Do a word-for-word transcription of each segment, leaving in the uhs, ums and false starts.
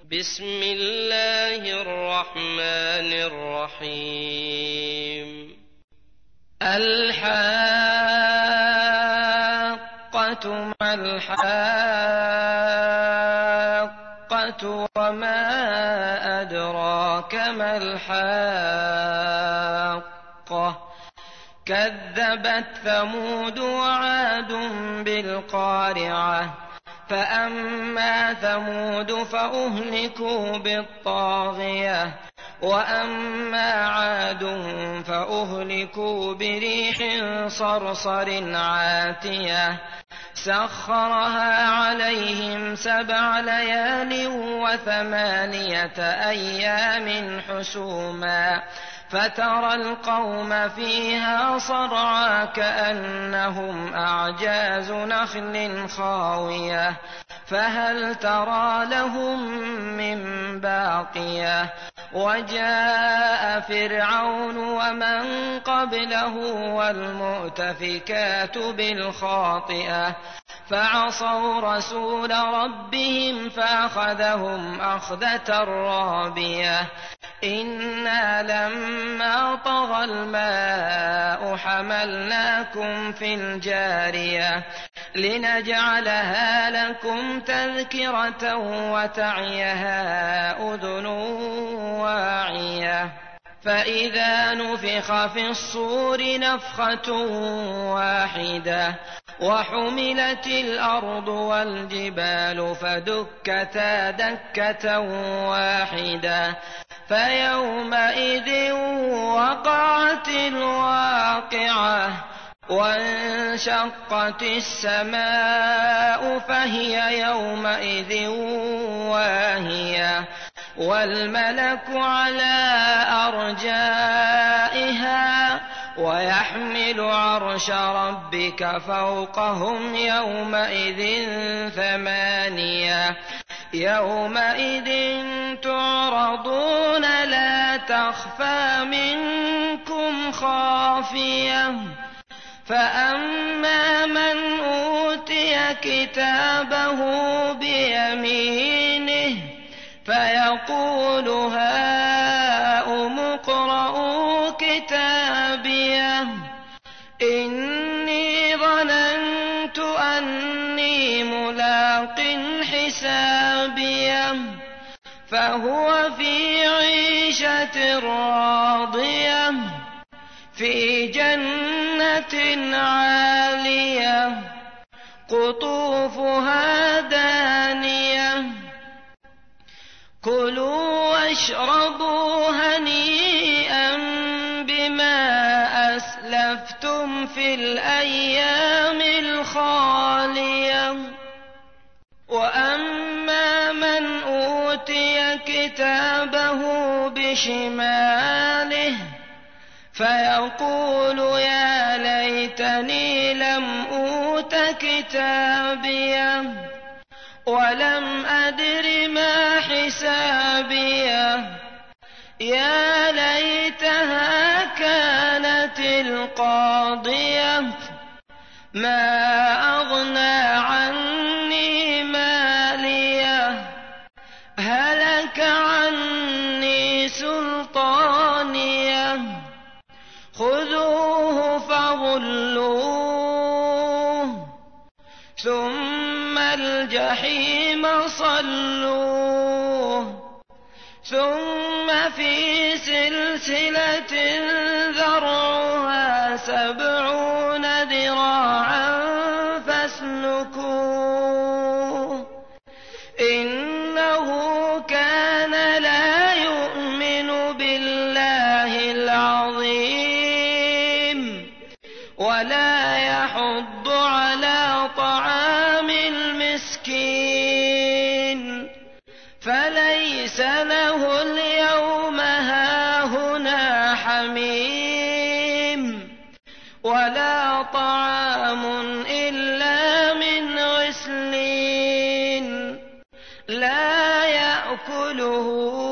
بسم الله الرحمن الرحيم الحاقة ما الحاقة وما أدراك ما الحاقة كذبت ثمود وعاد بالقارعة فأما ثمود فأهلكوا بالطاغية وأما عاد فأهلكوا بريح صرصر عاتية سخرها عليهم سبع ليال وثمانية أيام حسوما فترى القوم فيها صرعى كأنهم أعجاز نخل خاوية فهل ترى لهم من باقية وجاء فرعون ومن قبله والمؤتفكات بالخاطئة فعصوا رسول ربهم فأخذهم أخذة رابية إنا لما طغى الماء حملناكم في الجارية لنجعلها لكم تذكرة وتعيها أذن واعية فإذا نفخ في الصور نفخة واحدة وحملت الأرض والجبال فدكتا دكة واحدة فيومئذ وقعت الواقعة وانشقت السماء فهي يومئذ واهية والملك على أرجائها ويحمل عرش ربك فوقهم يومئذ ثمانية يومئذ تعرضون لا تخفى منكم خافية فأما من أوتي كتابه بيمينه فيقول هاؤم اقرءوا كتابيه إني ظننت أني ملاق حسابيه فهو في عيشة راضية في جنة عالية قطوفها دانية كلوا واشربوا هنيئا بما أسلفتم في الأيام الخالية وأما من أوتي كتابه بشماله فيقول يا ليتني لم أوت كتابيه ولم أدر ما حسابيه يا ليتها كانت القاضية ما أغنى عني ماليه هلك عني سلطانيه خذوه فغلوه ثم الجحيم صلوه ثم في سلسلة ذرعها سبعون ذراعا فاسلكوه إنه كان لا يؤمن بالله العظيم ولا يحض على طعام المسكين فليس له اليوم هاهنا حميم ولا طعام إلا من غسلين لا يأكله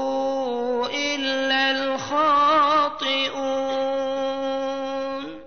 إلا الخاطئون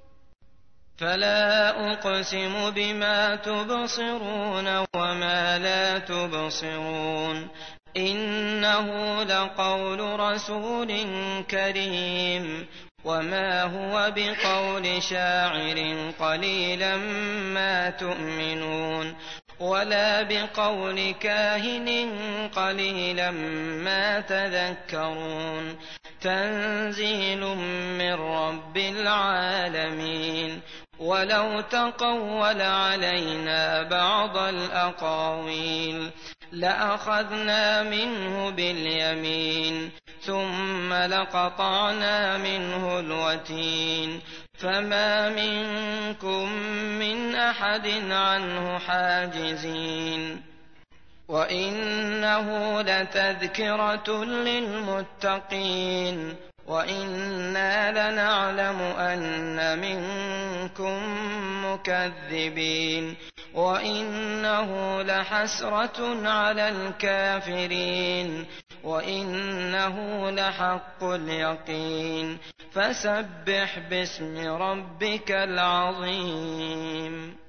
فلا أقسم بما تبصرون وما لا تبصرون إنه لقول رسول كريم وما هو بقول شاعر قليلا ما تؤمنون ولا بقول كاهن قليلا ما تذكرون تنزيل من رب العالمين ولو تقول علينا بعض الأقاويل لأخذنا منه باليمين ثم لقطعنا منه الوتين فما منكم من أحد عنه حاجزين وإنه لتذكرة للمتقين وإنا لنعلم أن منكم مكذبين وإنه لحسرة على الكافرين وإنه لحق اليقين فسبح باسم ربك العظيم.